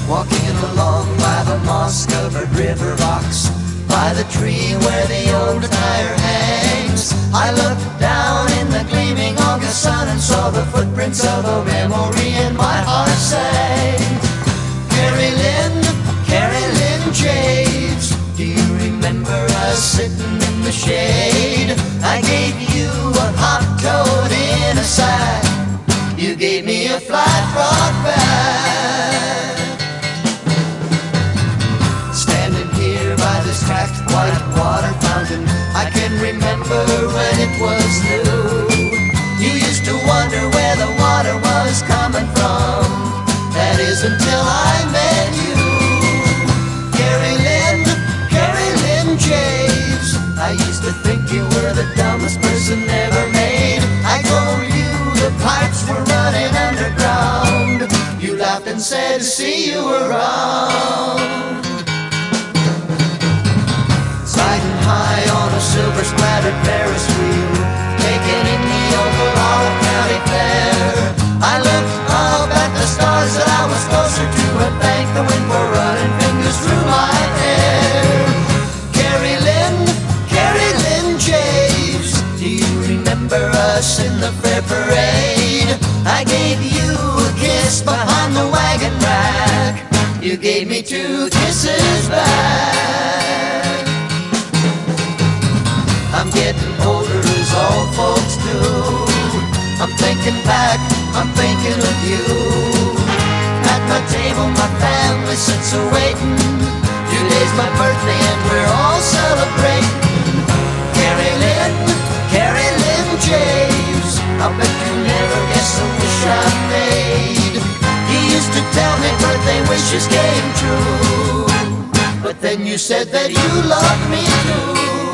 walking along by the moss-covered river rocks, by the tree where the old tire hangs. I looked down in the gleaming August sun and saw the footprints of a memory, and my heart sang, Carrie Lynn Javes, do you remember us sitting in the shade? I gave you a hot toad in a sack, you gave me a flat rock bag. Standing here by this cracked white water fountain, I can remember when it was new. You used to wonder where the water was coming from, that is until I met you. Carrie Lynn Javes, I used to think you were the dumbest person ever made. I told you the pipes were running underground, you laughed and said to see you around. Sliding high on a silver-splattered Ferris wheel, taking in the Ogallala County Fair, I looked up at the stars that I was closer to and thanked the wind for running fingers through my hair. Carrie Lynn Javes, do you remember us in the fair parade? I gave you a kiss behind the wagon rack, you gave me 2 kisses back. I'm getting older as all folks do, I'm thinking back, I'm thinking of you. At my table my family sits a-waiting, today's my birthday and we're all celebrating. Carrie Lynn Javes, I bet you never guess the wish I made. You used to tell me birthday wishes came true, but then you said that you loved me too.